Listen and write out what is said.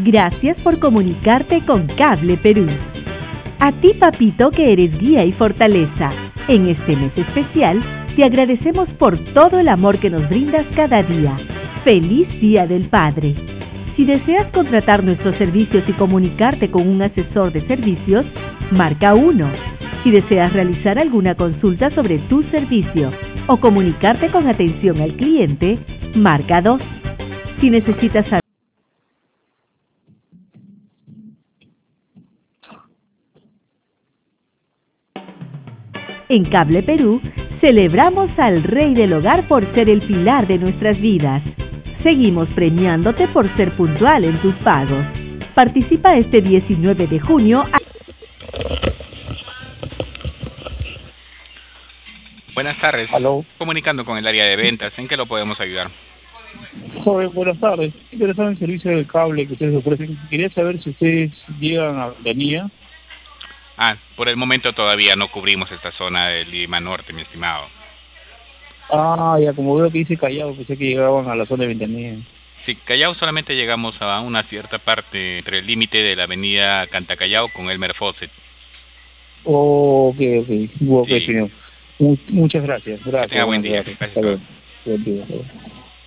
Gracias por comunicarte con Cable Perú. A ti, papito, que eres guía y fortaleza. En este mes especial, te agradecemos por todo el amor que nos brindas cada día. ¡Feliz Día del Padre! Si deseas contratar nuestros servicios y comunicarte con un asesor de servicios, marca 1. Si deseas realizar alguna consulta sobre tu servicio o comunicarte con atención al cliente, marca 2. Si necesitas saber en Cable Perú, celebramos al Rey del Hogar por ser el pilar de nuestras vidas. Seguimos premiándote por ser puntual en tus pagos. Participa este 19 de junio. Buenas tardes. Aló. Comunicando con el área de ventas, ¿en qué lo podemos ayudar? Joven, buenas tardes. Interesado en el servicio de cable que ustedes ofrecen. Quería saber si ustedes llegan a Ventanilla. Por el momento todavía no cubrimos esta zona de Lima Norte, mi estimado. Ya como veo que dice Callao, pensé que llegaban a la zona de Ventanilla. Sí, Callao solamente llegamos a una cierta parte entre el límite de la avenida Cantacallao con Elmer Fawcett. Ok. Ok, Sí. señor. Muchas gracias. Que tenga buen día. Gracias. Gracias. Hasta luego. Buen día.